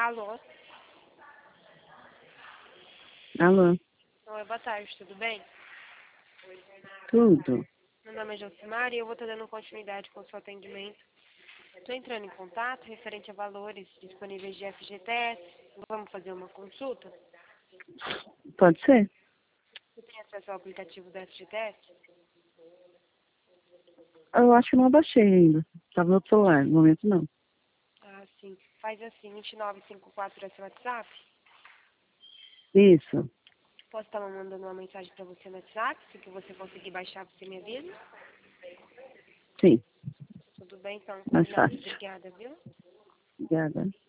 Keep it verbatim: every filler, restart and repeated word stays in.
Alô? Alô? Oi, boa tarde, tudo bem? Tudo? Meu nome é Josimar e eu vou estar dando continuidade com o seu atendimento. Estou entrando em contato referente a valores disponíveis de F G T S. Vamos fazer uma consulta? Pode ser? Você tem acesso ao aplicativo do F G T S? Eu acho que não baixei ainda. Estava no outro celular, no momento não. Ah, sim. Faz assim, vinte e nove cinquenta e quatro é seu WhatsApp? Isso. Posso estar mandando uma mensagem para você no WhatsApp? Se que você conseguir baixar, você me avisa? Sim. Tudo bem, então, Mais combinado. fácil. Obrigada, viu? Obrigada.